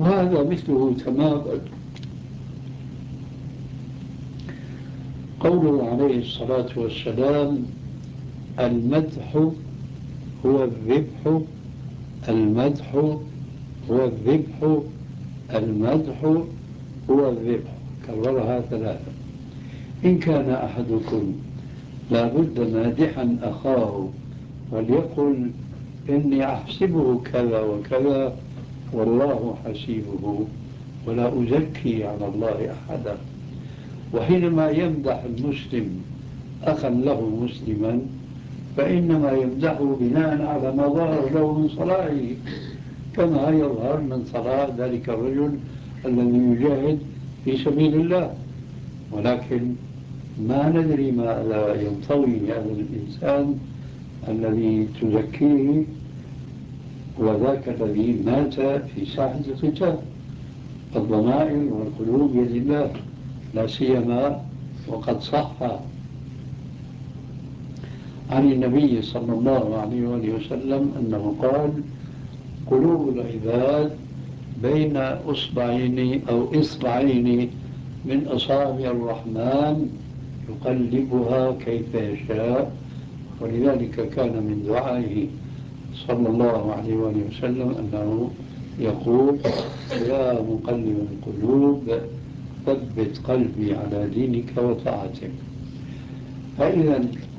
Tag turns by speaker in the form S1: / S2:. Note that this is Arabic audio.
S1: وهذا مثله تماما قوله عليه الصلاة والسلام: المدح هو الذبح، المدح هو الذبح، المدح هو الذبح. كررها ثلاثة. إن كان أحدكم لا بد مادحا أخاه وليقل: إني أحسبه كذا وكذا والله حسيبه ولا أزكي على الله أحدا. وحينما يمدح المسلم أخا له مسلما فإنما يمدحه بناء على ما ظهر له من صلاحه، كما يظهر من صلاح ذلك الرجل الذي يجاهد في سبيل الله. ولكن ما ندري ماذا ينطوي هذا الإنسان الذي تزكيه، وذاك الذي مات في ساحة القتال. الضمائر والقلوب بيد الله، لا سيما وقد صح عن النبي صلى الله عليه وآله وسلم أنه قال: قلوب العباد بين أصبعين أو إصبعين من أصابع الرحمن يقلبها كيف يشاء. ولذلك كان من دعائه صلى الله عليه وآله وسلم أنه يقول: يا مقلب القلوب ثبت قلبي على دينك وطاعتك. فإذا